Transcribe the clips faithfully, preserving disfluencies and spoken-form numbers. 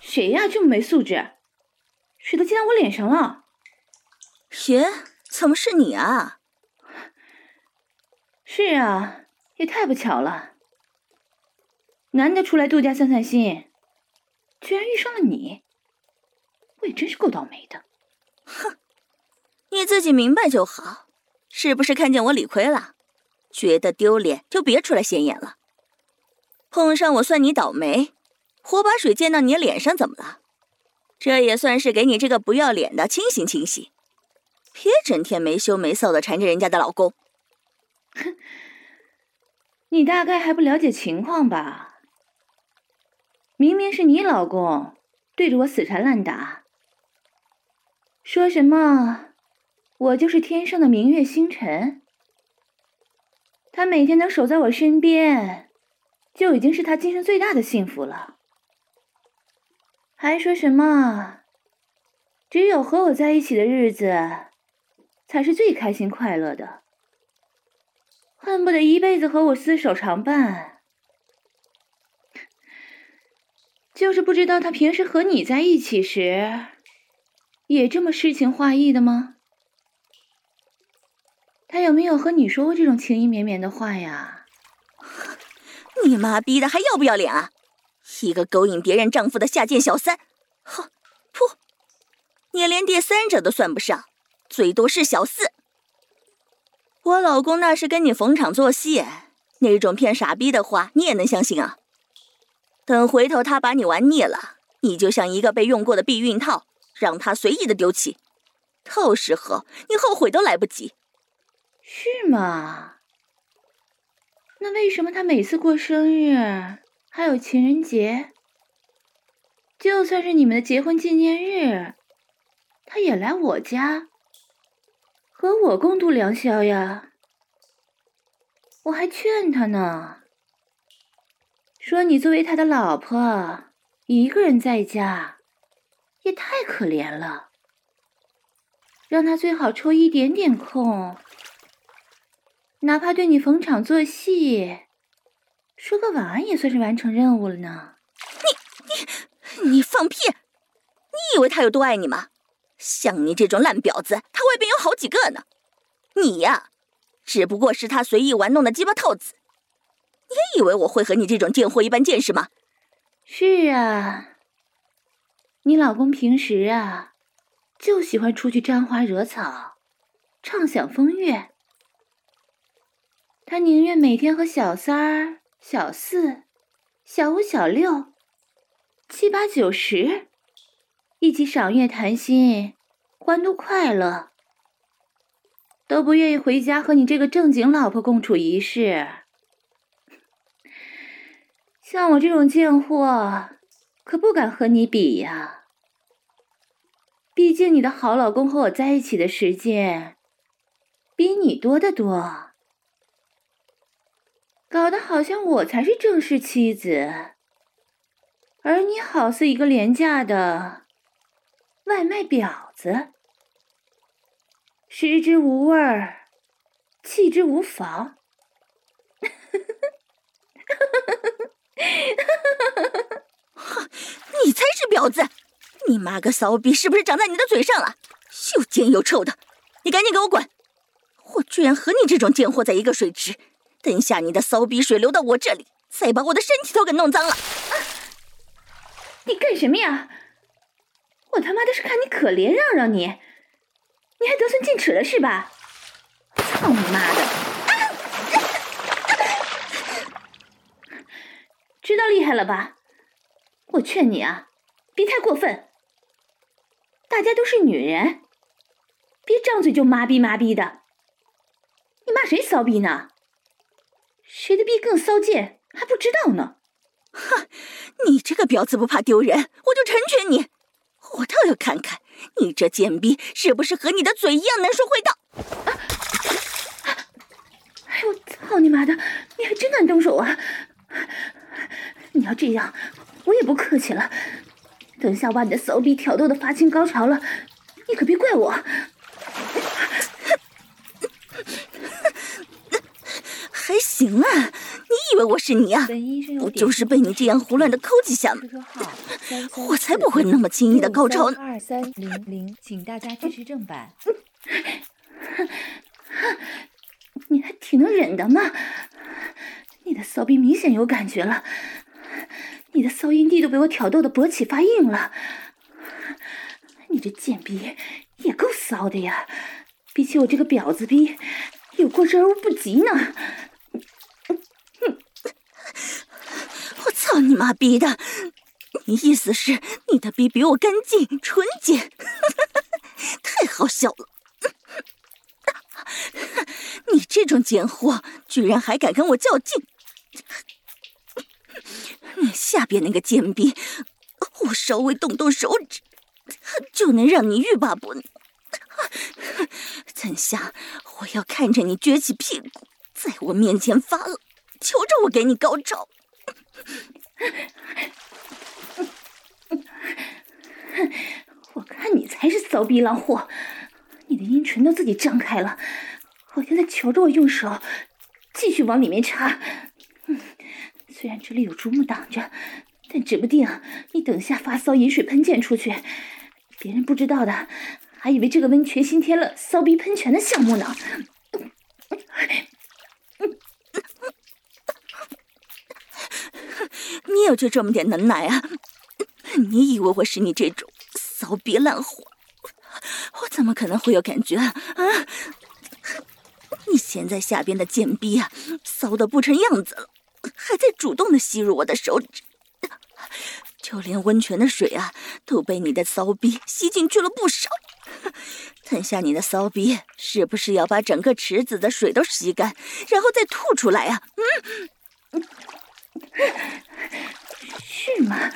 谁呀，这么没素质？水都溅到我脸上了。 爷，怎么是你啊？ 是啊，也太不巧了。难得出来度假散散心，居然遇上了你，我也真是够倒霉的。 哼，你自己明白就好。是不是看见我理亏了，觉得丢脸就别出来显眼了。碰上我算你倒霉，火把水溅到你脸上怎么了？这也算是给你这个不要脸的清醒清醒，别整天没羞没臊的缠着人家的老公。 哼，你大概还不了解情况吧？明明是你老公对着我死缠烂打，说什么我就是天上的明月星辰，他每天能守在我身边，就已经是他今生最大的幸福了。还说什么只有和我在一起的日子才是最开心快乐的，恨不得一辈子和我厮守长伴。就是不知道他平时和你在一起时也这么诗情画意的吗？他有没有和你说过这种情意绵绵的话呀？ 你妈逼的还要不要脸啊？一个勾引别人丈夫的下贱小三，哼，噗！你连第三者都算不上，最多是小四。我老公那是跟你逢场作戏，那种骗傻逼的话你也能相信啊？等回头他把你玩腻了，你就像一个被用过的避孕套，让他随意的丢弃，到时候你后悔都来不及。 是吗？那为什么他每次过生日还有情人节，就算是你们的结婚纪念日，他也来我家和我共度良宵呀？我还劝他呢，说你作为他的老婆，一个人在家也太可怜了，让他最好抽一点点空，哪怕对你逢场作戏，说个晚安也算是完成任务了呢。 你你你放屁！你以为他有多爱你吗？像你这种烂婊子，他外边有好几个呢。你呀，只不过是他随意玩弄的鸡巴套子。你也以为我会和你这种贱货一般见识吗？ 是啊，你老公平时啊，就喜欢出去沾花惹草，畅享风月。他宁愿每天和小三儿、小四、小五、小六、七八九十一起赏月谈心，欢度快乐，都不愿意回家和你这个正经老婆共处一室。像我这种贱货，可不敢和你比呀。毕竟你的好老公和我在一起的时间比你多得多，搞得好像我才是正式妻子，而你好似一个廉价的外卖婊子，食之无味儿，弃之无妨。 你才是婊子！你妈个骚逼是不是长在你的嘴上了？又尖又臭的，你赶紧给我滚！我居然和你这种贱货在一个水池，等下你的骚逼水流到我这里，再把我的身体都给弄脏了！啊！ 你干什么呀？我他妈的是看你可怜让让你，你还得寸进尺了是吧？操你妈的！啊！知道厉害了吧？我劝你啊，别太过分。大家都是女人，别张嘴就妈逼妈逼的。你骂谁骚逼呢？谁的逼更骚贱还不知道呢？ 哼，你这个婊子不怕丢人，我就成全你。我倒要看看你这贱逼是不是和你的嘴一样能说会道。啊啊、哎呦，操你妈的，你还真敢动手啊！你要这样，我也不客气了。等下把你的骚逼挑逗的发情高潮了，你可别怪我。 还行啊，你以为我是你啊？ 本医生有不就是被你这样胡乱的抠几下吗？我才不会那么轻易的高潮呢！ 二三零零，请大家支持正版。你还挺能忍的嘛！你的骚逼明显有感觉了，你的骚阴蒂都被我挑逗的勃起发硬了。你这贱逼也够骚的呀，比起我这个婊子逼，有过之而无不及呢。 我操你妈逼的！你意思是你的逼比我干净纯洁？太好笑了！你这种贱货，居然还敢跟我较劲！你下边那个贱逼，我稍微动动手指，就能让你欲罢不能。等下我要看着你撅起屁股，在我面前发了，求着我给你高潮。 我看你才是骚逼浪货，你的阴唇都自己张开了，好像在求着我用手继续往里面插。嗯，虽然这里有竹木挡着，但指不定你等下发骚饮水喷溅出去，别人不知道的还以为这个温泉新添了骚逼喷泉的项目呢。 你有就这么点能耐啊？你以为我是你这种骚逼烂货，我怎么可能会有感觉啊？啊！你现在下边的贱逼啊，骚得不成样子了，还在主动的吸入我的手指，就连温泉的水啊，都被你的骚逼吸进去了不少。等下你的骚逼是不是要把整个池子的水都吸干，然后再吐出来啊？嗯。 是吗？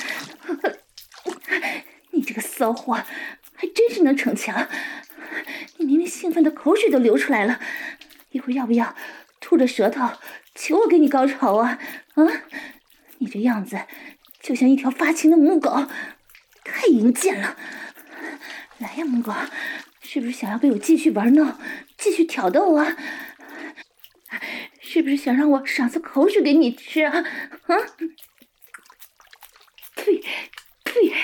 你这个骚货还真是能逞强，你明明兴奋的口水都流出来了，一会儿要不要吐着舌头求我给你高潮啊？啊，你这样子就像一条发情的母狗，太淫贱了。来呀，母狗，是不是想要被我继续玩弄，继续挑逗啊？是不是想让我赏赐口水给你吃啊？啊！呸呸！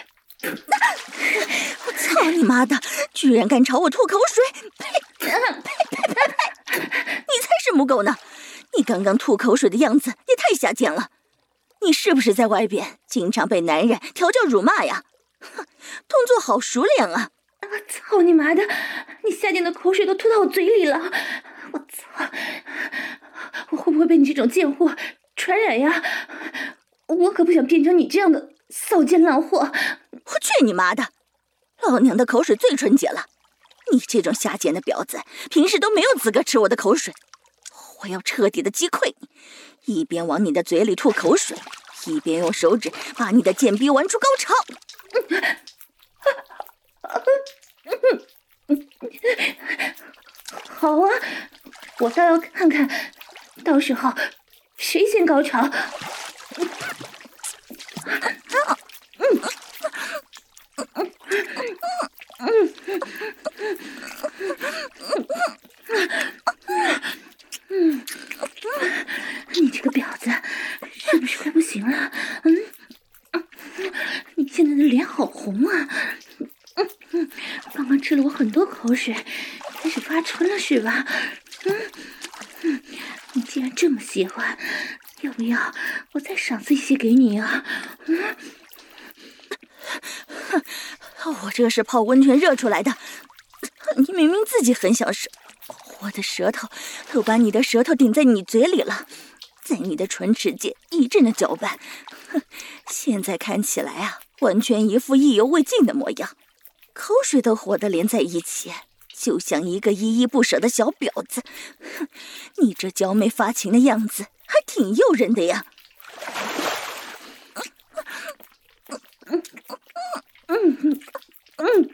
我操你妈的！居然敢朝我吐口水！呸呸呸呸呸！你才是母狗呢！你刚刚吐口水的样子也太下贱了！你是不是在外边经常被男人调教辱骂呀？哼，动作好熟练啊！ 啊！操你妈的！你下贱的口水都吐到我嘴里了！我操！我会不会被你这种贱货传染呀？我可不想变成你这样的骚贱烂货！ 我去你妈的！老娘的口水最纯洁了，你这种下贱的婊子，平时都没有资格吃我的口水。我要彻底的击溃你，一边往你的嘴里吐口水，一边用手指把你的贱逼玩出高潮。 好啊，我倒要看看，到时候谁先高潮。嗯，你这个婊子是不是快不行了？嗯，你现在的脸好红啊！嗯嗯，刚刚吃了我很多口水，开始发春了是吧？嗯嗯，你既然这么喜欢，要不要我再赏赐一些给你啊？嗯， 我这是泡温泉热出来的，你明明自己很享受，我的舌头都把你的舌头顶在你嘴里了，在你的唇齿间一阵的搅拌，现在看起来啊，完全一副意犹未尽的模样，口水都和得连在一起，就像一个依依不舍的小婊子。你这娇媚发情的样子还挺诱人的呀。 嗯嗯嗯，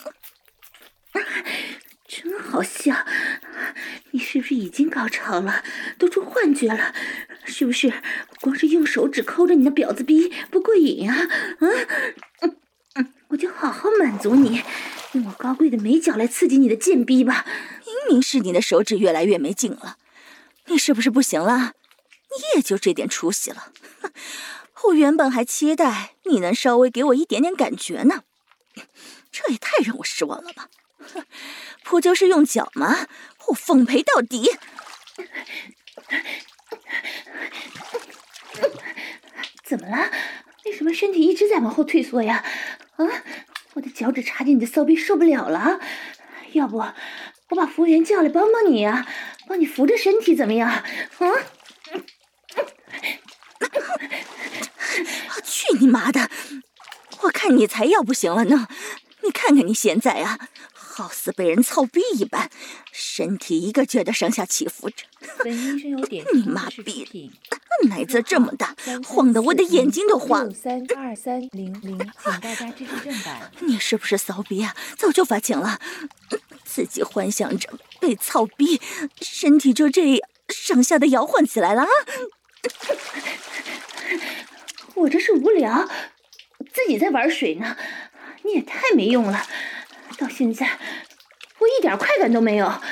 真好笑！你是不是已经高潮了，都出幻觉了？是不是光是用手指抠着你的婊子逼不过瘾啊？嗯嗯嗯，我就好好满足你，用我高贵的美脚来刺激你的贱逼吧！ 明明是你的手指越来越没劲了，你是不是不行了？ 也就这点出息了。我原本还期待你能稍微给我一点点感觉呢，这也太让我失望了吧！不就是用脚吗？我奉陪到底。 怎么了？为什么身体一直在往后退缩呀？啊，我的脚趾插进你的骚逼受不了了。要不我把服务员叫来帮帮你呀、啊，帮你扶着身体怎么样？啊！ 去你妈的！我看你才要不行了呢！你看看你现在啊，好似被人操逼一般，身体一个劲儿的上下起伏着。你妈逼！奶子这么大，晃得我的眼睛都花了。 三二三零零，请大家支持正版。 你是不是骚逼啊？早就发情了，自己幻想着被操逼，身体就这样上下的摇晃起来了啊！ 我这是无聊，自己在玩水呢。你也太没用了，到现在我一点快感都没有。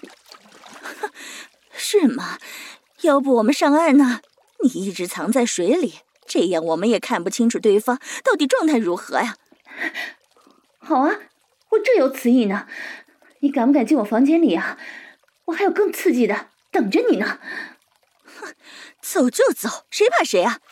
是吗？要不我们上岸呢？你一直藏在水里，这样我们也看不清楚对方到底状态如何呀。 好啊，我正有此意呢。你敢不敢进我房间里啊？我还有更刺激的等着你呢。 走就走，谁怕谁啊？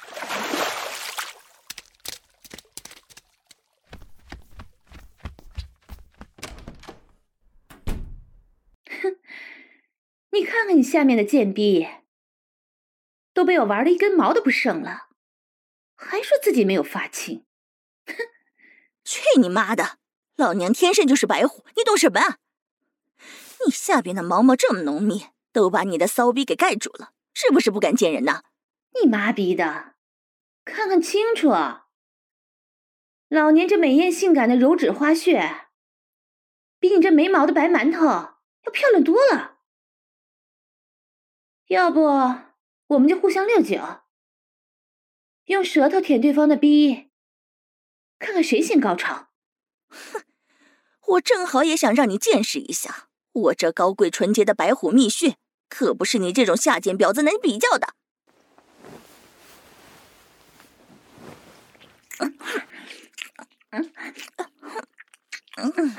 哼，你看看你下面的贱逼，都被我玩的一根毛都不剩了，还说自己没有发情。哼， 去你妈的！老娘天生就是白虎，你懂什么啊？你下边的毛毛这么浓密，都把你的骚逼给盖住了，是不是不敢见人呢？ 你妈逼的，看看清楚，老年这美艳性感的柔指花穴，比你这没毛的白馒头要漂亮多了。要不我们就互相六九，用舌头舔对方的逼，看看谁先高潮。 哼，我正好也想让你见识一下，我这高贵纯洁的白虎蜜穴，可不是你这种下贱婊子能比较的。嗯嗯嗯嗯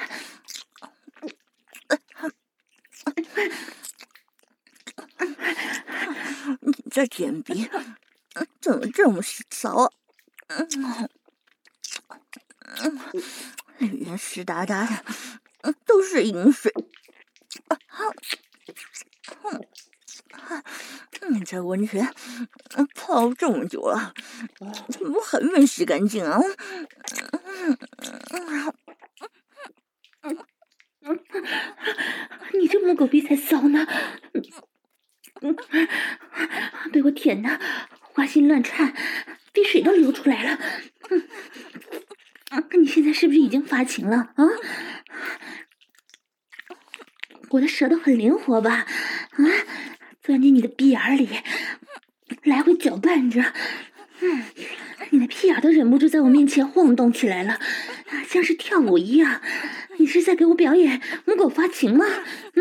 你这贱逼怎么这么骚？里面湿哒哒的，都是饮水。你这温泉泡这么久了，怎么还没洗干净啊？ 你这母狗逼才骚呢！被我舔的花心乱颤，鼻水都流出来了。你现在是不是已经发情了啊？我的舌头很灵活吧？啊，钻进你的鼻眼里，来回搅拌着。嗯，你的屁眼都忍不住在我面前晃动起来了，像是跳舞一样。你是在给我表演母狗发情吗？嗯。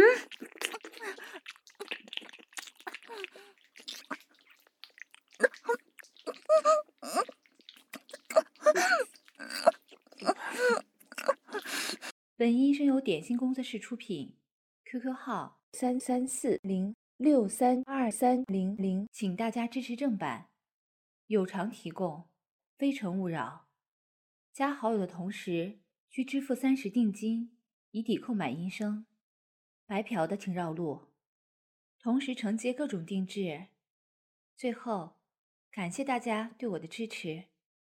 本音声由点心工作室出品 ，Q Q 号三三四零六三二三零零，请大家支持正版，有偿提供，非诚勿扰。加好友的同时需支付三十定金，以抵扣买音声。白嫖的请绕路，同时承接各种定制。最后，感谢大家对我的支持。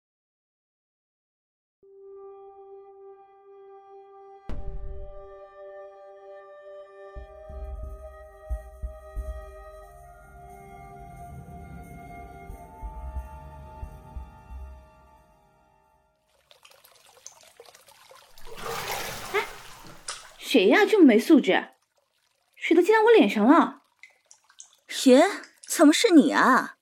谁呀、啊，这么没素质，水都溅到我脸上了。 爷，怎么是你啊？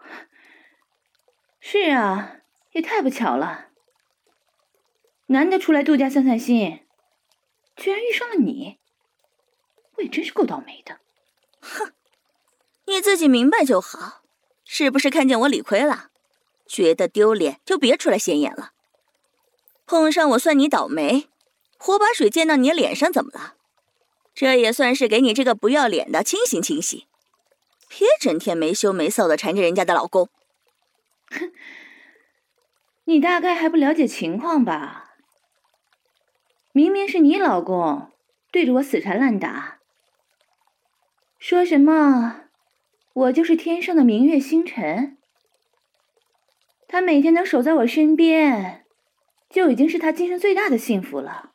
是啊，也太不巧了，难得出来度假散散心，居然遇上了你，我也真是够倒霉的。 哼，你自己明白就好， 是不是看见我理亏了？觉得丢脸就别出来显眼了。碰上我算你倒霉，火把水溅到你脸上怎么了？这也算是给你这个不要脸的清醒清醒，别整天没羞没臊的缠着人家的老公。 哼，你大概还不了解情况吧？明明是你老公对着我死缠烂打，说什么我就是天生的明月星辰，他每天能守在我身边，就已经是他今生最大的幸福了。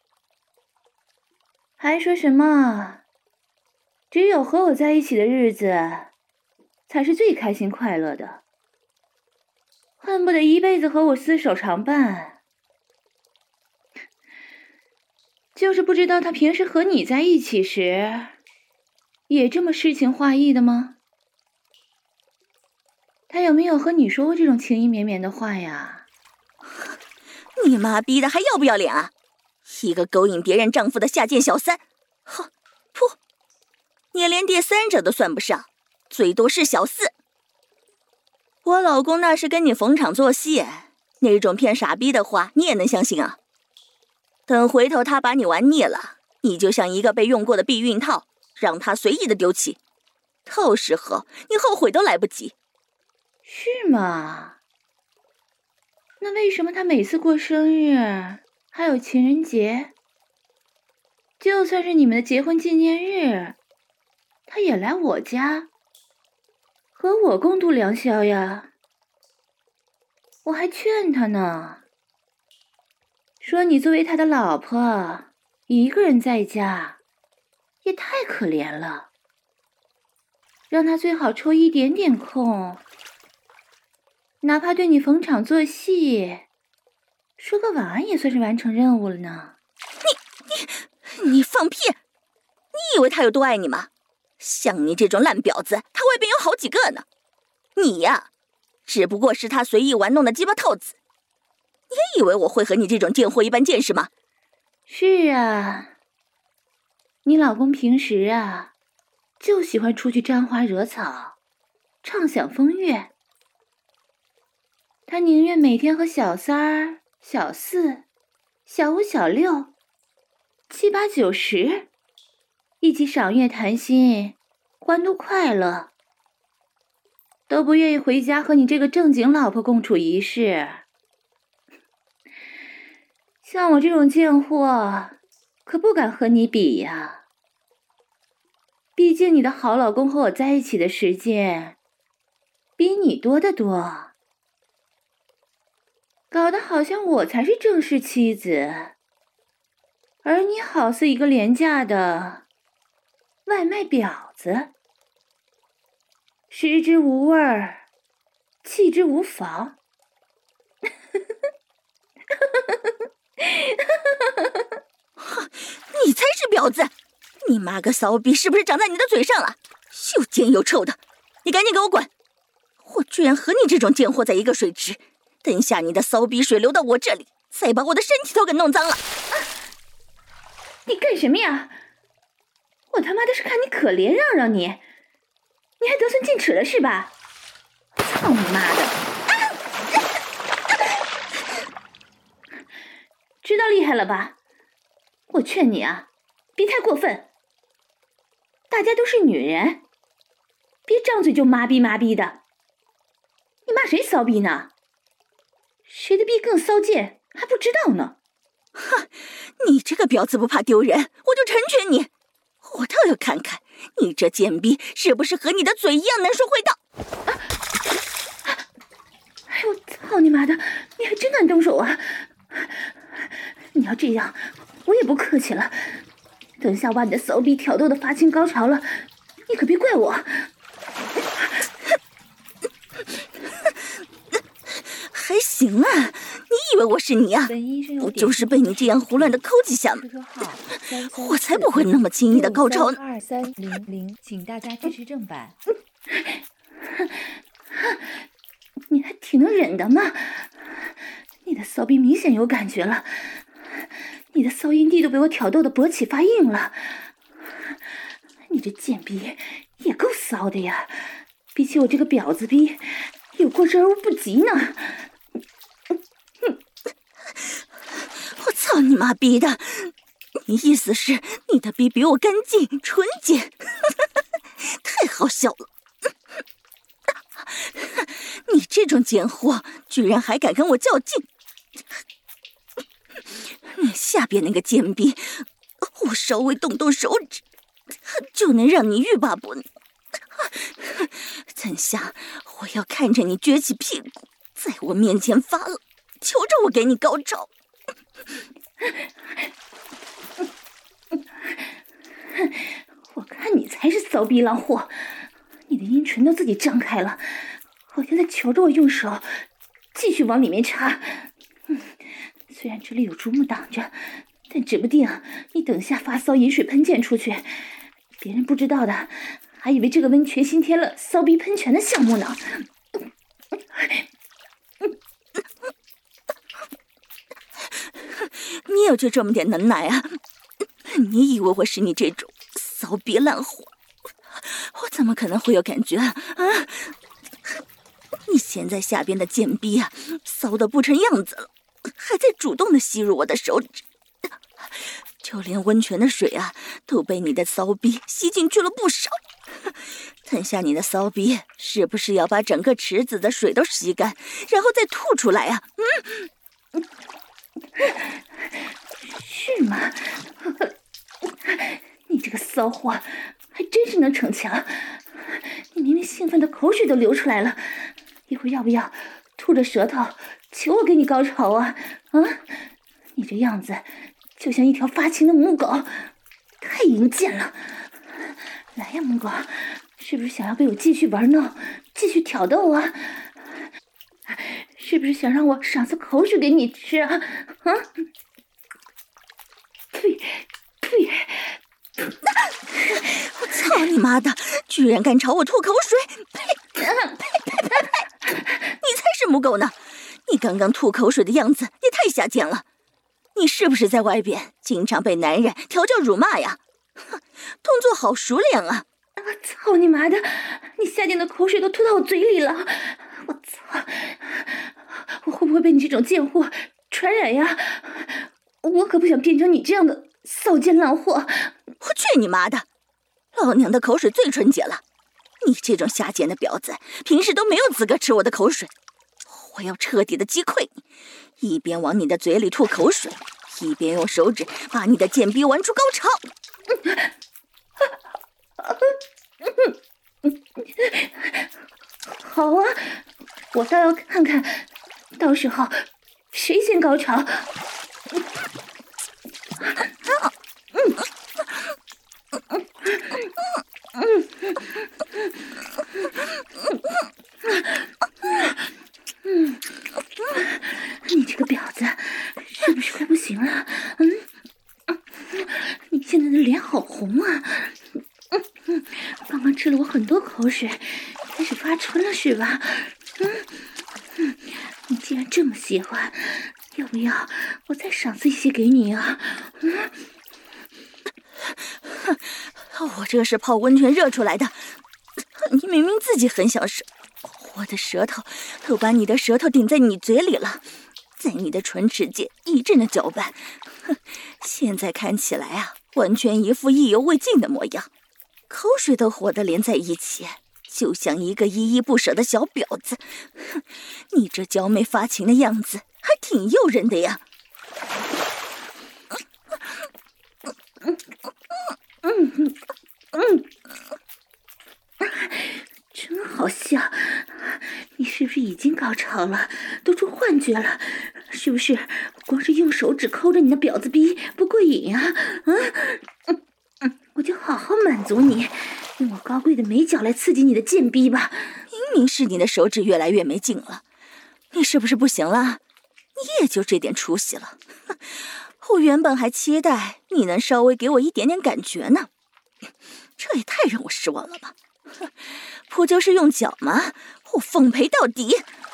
还说什么只有和我在一起的日子才是最开心快乐的，恨不得一辈子和我厮守长伴。就是不知道他平时和你在一起时也这么诗情画意的吗？他有没有和你说过这种情意绵绵的话呀？ 你妈逼的还要不要脸啊？一个勾引别人丈夫的下贱小三，哼，噗！你连第三者都算不上，最多是小四。我老公那是跟你逢场作戏，那种骗傻逼的话你也能相信啊？等回头他把你玩腻了，你就像一个被用过的避孕套，让他随意的丢弃，到时候你后悔都来不及。 是吗？那为什么他每次过生日还有情人节，就算是你们的结婚纪念日，他也来我家和我共度良宵呀？我还劝他呢，说你作为他的老婆，一个人在家也太可怜了，让他最好抽一点点空，哪怕对你逢场作戏，说个晚安也算是完成任务了呢。 你你你放屁！你以为他有多爱你吗？像你这种烂婊子，他外边有好几个呢。你呀，只不过是他随意玩弄的鸡巴套子。你也以为我会和你这种贱货一般见识吗？ 是啊，你老公平时啊，就喜欢出去沾花惹草，畅享风月。他宁愿每天和小三儿、小四、小五、小六、七八九十一起赏月谈心，欢度快乐，都不愿意回家和你这个正经老婆共处一室。像我这种贱货，可不敢和你比呀。毕竟你的好老公和我在一起的时间比你多得多，搞得好像我才是正式妻子，而你好似一个廉价的外卖婊子，食之无味儿，弃之无妨。 你才是婊子！你妈个骚逼是不是长在你的嘴上了？又尖又臭的，你赶紧给我滚！我居然和你这种贱货在一个水池，等下你的骚逼水流到我这里，再把我的身体都给弄脏了！啊、 你干什么呀？我他妈的是看你可怜让让你，你还得寸进尺了是吧？操你妈的！啊啊、知道厉害了吧？我劝你啊，别太过分。大家都是女人，别张嘴就妈逼妈逼的。你骂谁骚逼呢？谁的逼更骚贱还不知道呢？ 哼，你这个婊子不怕丢人，我就成全你。我倒要看看你这贱逼是不是和你的嘴一样能说会道。啊啊、哎呦，操你妈的，你还真敢动手啊！你要这样，我也不客气了。等下把你的骚逼挑逗的发青高潮了，你可别怪我。 还行啊，你以为我是你啊？不就是被你这样胡乱的抠几下吗？我才不会那么轻易的高潮呢。 二三零零，请大家支持正版。 你还挺能忍的嘛！你的骚逼明显有感觉了，你的骚阴蒂都被我挑逗的勃起发硬了。你这贱逼也够骚的呀， 比起我这个婊子逼，有过之而无不及呢。 我操你妈逼的！你意思是你的逼比我干净纯洁？太好笑了！你这种贱货，居然还敢跟我较劲！下边那个贱逼，我稍微动动手指，就能让你欲罢不能。等下，我要看着你撅起屁股，在我面前发恶，求着我给你高潮。 我看你才是骚逼浪货，你的阴唇都自己张开了，好像在求着我用手继续往里面插。嗯，虽然这里有竹木挡着，但指不定你等下发骚饮水喷溅出去，别人不知道的还以为这个温泉新添了骚逼喷泉的项目呢。 你有就这么点能耐啊？你以为我是你这种骚逼烂货，我怎么可能会有感觉啊？啊！你现在下边的贱逼啊，骚得不成样子了，还在主动的吸入我的手指，就连温泉的水啊，都被你的骚逼吸进去了不少。等下你的骚逼是不是要把整个池子的水都吸干，然后再吐出来啊？嗯。 是吗？你这个骚货还真是能逞强，你明明兴奋的口水都流出来了，一会儿要不要吐着舌头求我给你高潮啊？啊，你这样子就像一条发情的母狗，太淫贱了。来呀，母狗，是不是想要被我继续玩弄，继续挑逗啊？是不是想让我赏赐口水给你吃啊？啊！呸呸！ 我操你妈的！居然敢朝我吐口水！呸呸呸呸呸！你才是母狗呢！你刚刚吐口水的样子也太下贱了！你是不是在外边经常被男人调教辱骂呀？动作好熟练啊！ 我操你妈的！你下贱的口水都吐到我嘴里了！我操！我会不会被你这种贱货传染呀？我可不想变成你这样的骚贱烂货！ 我去你妈的！老娘的口水最纯洁了，你这种下贱的婊子，平时都没有资格吃我的口水。我要彻底的击溃你，一边往你的嘴里吐口水，一边用手指把你的贱逼玩出高潮。 好啊，我倒要看看，到时候谁先高潮。你这个婊子，是不是快不行了？嗯，你现在的脸好红啊！刚刚吃了我很多口水，开始发春了是吧？嗯嗯，你既然这么喜欢，要不要我再赏赐一些给你啊？嗯， 我这是泡温泉热出来的，你明明自己很享受，我的舌头都把你的舌头顶在你嘴里了，在你的唇齿间一阵的搅拌，现在看起来啊，完全一副意犹未尽的模样，口水都和得连在一起，就像一个依依不舍的小婊子。你这娇媚发情的样子还挺诱人的呀。 嗯嗯嗯，真好笑！你是不是已经高潮了，都出幻觉了？是不是光是用手指抠着你的婊子逼不过瘾啊？嗯嗯嗯，我就好好满足你，用我高贵的美脚来刺激你的贱逼吧！ 明明是你的手指越来越没劲了，你是不是不行了？你也就这点出息了。我原本还期待你能稍微给我一点点感觉呢，这也太让我失望了吧！不就是用脚吗？我奉陪到底。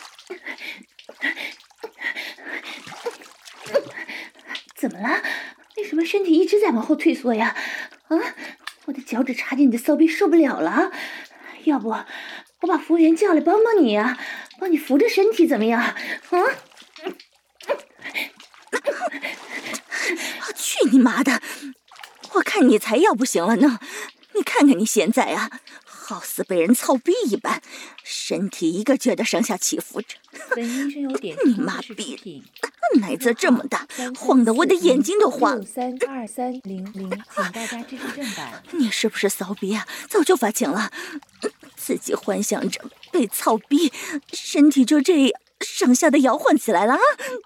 怎么了？为什么身体一直在往后退缩呀？啊，我的脚趾插进你的骚逼受不了了，要不我把服务员叫来帮帮你呀、啊，帮你扶着身体怎么样？啊！ 去你妈的！我看你才要不行了呢！你看看你现在啊，好似被人操逼一般，身体一个劲儿的上下起伏着。 本医生有点你妈逼，奶子这么大，晃得我的眼睛都花了。 三二三零零，请大家支持正版。 你是不是骚逼啊？早就发情了，自己幻想着被操逼，身体就这样上下的摇晃起来了啊！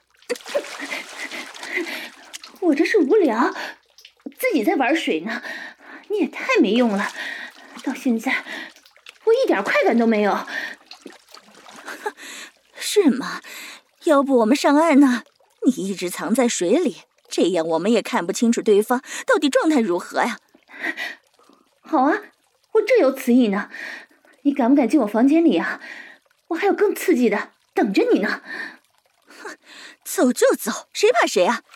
我这是无聊，自己在玩水呢。你也太没用了，到现在我一点快感都没有。 是吗？要不我们上岸呢？你一直藏在水里，这样我们也看不清楚对方到底状态如何呀。 好啊，我正有此意呢。你敢不敢进我房间里啊？我还有更刺激的等着你呢。 哼，走就走，谁怕谁啊？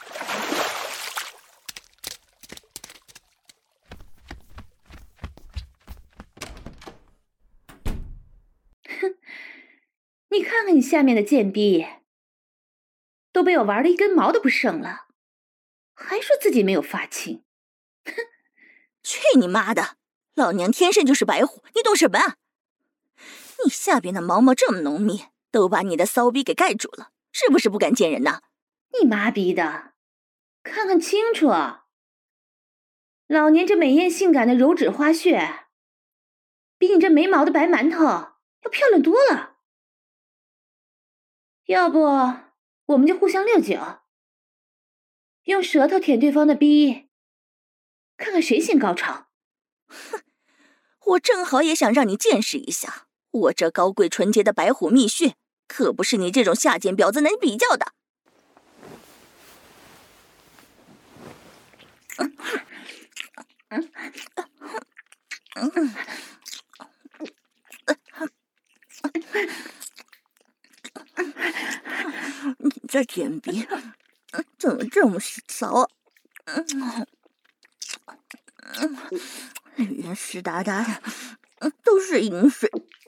哼，你看看你下面的贱逼，都被我玩的一根毛都不剩了，还说自己没有发情。哼， 去你妈的！老娘天生就是白虎，你懂什么啊？你下边的毛毛这么浓密，都把你的骚逼给盖住了，是不是不敢见人呐？ 你妈逼的，看看清楚，老年这美艳性感的柔指花穴，比你这没毛的白馒头要漂亮多了。要不我们就互相六九，用舌头舔对方的逼，看看谁先高潮。 哼，我正好也想让你见识一下，我这高贵纯洁的白虎蜜穴，可不是你这种下贱婊子能比较的。嗯嗯嗯嗯你这贱逼怎么这么骚？嗯嗯，里面湿哒哒的，都是饮水。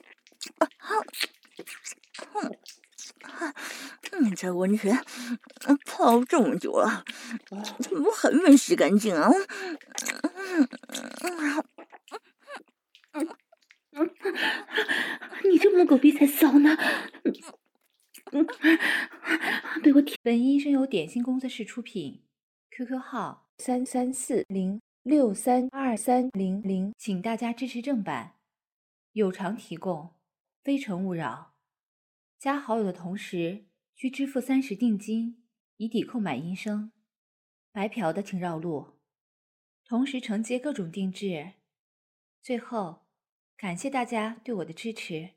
你这温泉泡这么久了，怎么还没洗干净啊？ 你这母狗逼才骚呢！被我舔。 本医生由点心工作室出品 ，Q Q 号三三四零六三二三零零，请大家支持正版，有偿提供，非诚勿扰。加好友的同时需支付三十定金，以抵购买音声。白嫖的请绕路，同时承接各种定制。最后，感谢大家对我的支持。